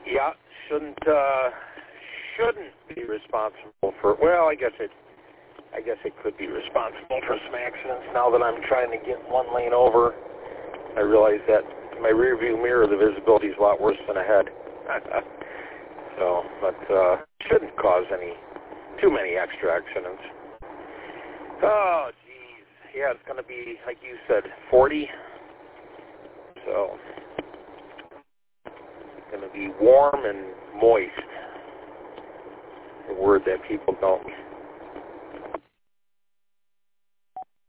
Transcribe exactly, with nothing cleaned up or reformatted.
Yeah, shouldn't uh, shouldn't be responsible for. Well, I guess it. I guess it could be responsible for some accidents. Now that I'm trying to get one lane over, I realize that my rear view mirror, the visibility is a lot worse than ahead. So, but uh, shouldn't cause any too many extra accidents. Oh, geez. Yeah, it's going to be, like you said, forty. So, it's going to be warm and moist. A word that people don't